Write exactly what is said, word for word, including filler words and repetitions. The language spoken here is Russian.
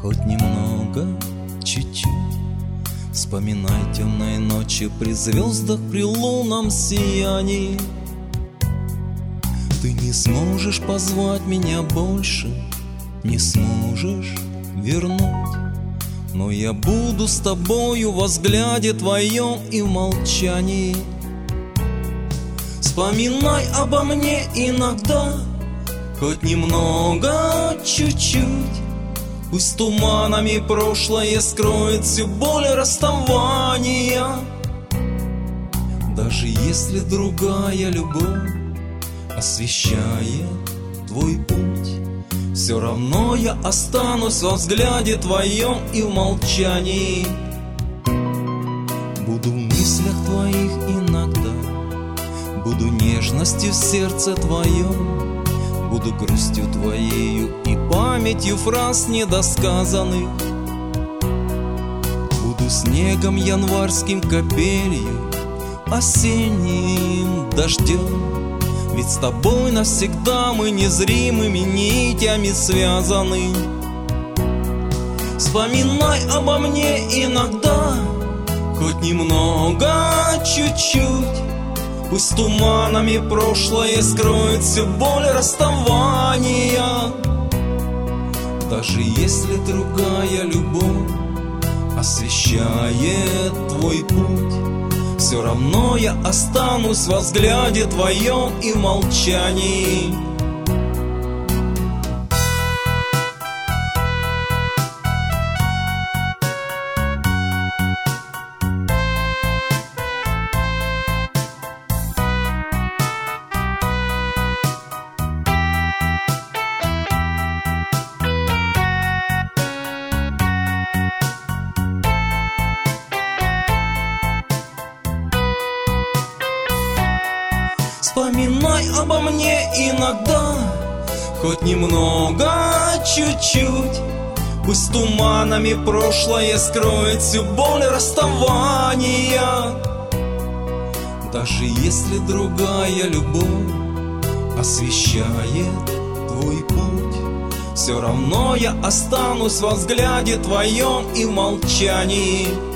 хоть немного, чуть-чуть. Вспоминай темные ночи при звездах, при лунном сиянии. Ты не сможешь позвать меня больше, не сможешь вернуть, но я буду с тобою во взгляде твоем и в молчании. Вспоминай обо мне иногда, хоть немного, чуть-чуть. Пусть туманами прошлое скроет всю боль расставания. Даже если другая любовь освещает твой путь, все равно я останусь во взгляде твоем и в молчании. Буду в мыслях твоих иногда, буду нежностью в сердце твоем, буду грустью твоею и памятью фраз недосказанных. Буду снегом январским, капелью, осенним дождем. Ведь с тобой навсегда мы незримыми нитями связаны. Вспоминай обо мне иногда, хоть немного, чуть-чуть. Пусть туманами прошлое скроет всю боль расставания. Даже если другая любовь освещает твой путь, все равно я останусь во взгляде твоем и в молчании. Вспоминай обо мне иногда, хоть немного, чуть-чуть. Пусть туманами прошлое скроет всю боль расставания. Даже если другая любовь освещает твой путь, все равно я останусь во взгляде твоем и в молчании.